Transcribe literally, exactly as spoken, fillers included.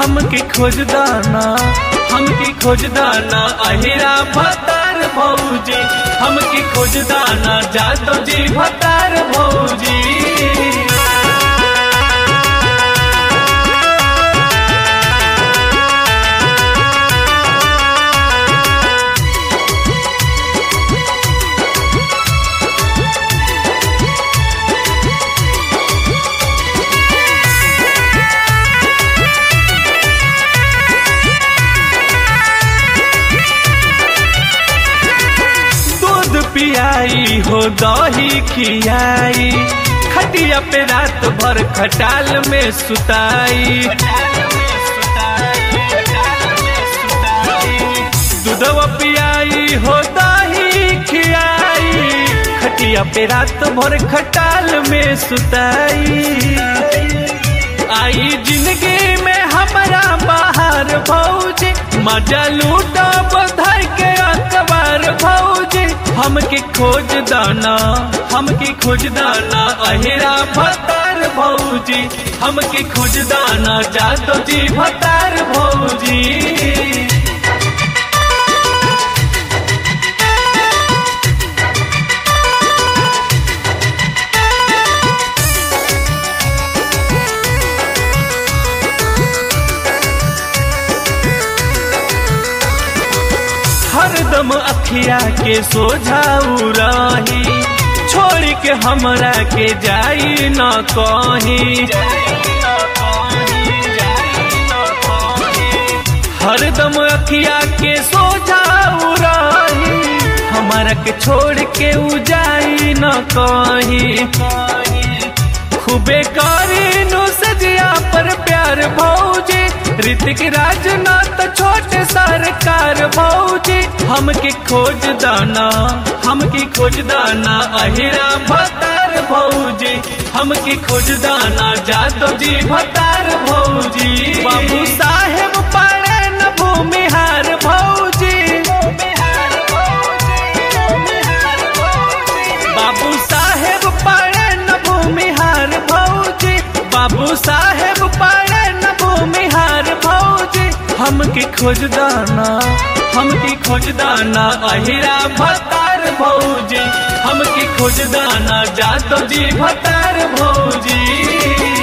हमके खोज दाना हमके खोज दाना अहिरा भतार भौजी हमके खोज दाना जादो जी भतार भौजी। पियाई हो दही खियाई खटिया पे रात भर खटाल में सुताई दूधवा पियाई हो दही खियाई खटिया पे रात भर खटाल में सुताई। आई जिंदगी में हमारा बाहर भौजी मजा लूटा बधाई के अखबार भौजी हमके खोज दाना हमके खोज दाना अहिरा भतार भौजी हमके खोज दाना जादो जी भतार भौजी। हरदम अखिया के सोझाऊ रही छोड़ के हमरा के जाई न कहीं हरदम अखिया के सोझाऊ रही हमरा के छोड़ के उ जाई न कहीं खूबे करी नु सजिया पर प्यार भौजी ऋतिक राजनाथ छोटे सरकार भौजी हमके खोज दाना हमके खोज दाना अहिरा भतार भौजी हमके खोज दाना जादो जी भतार भौजी। बाबू साहेब पड़े न भूमिहार भौजी बाबू साहेब पड़े न भूमिहार भौजी बाबू साहेब पड़े न भूमिहार भौजी हमके खोज दाना हमके खोज दाना अहिरा भतार भौजी हमके खोज दाना जादो जी भतार भौजी।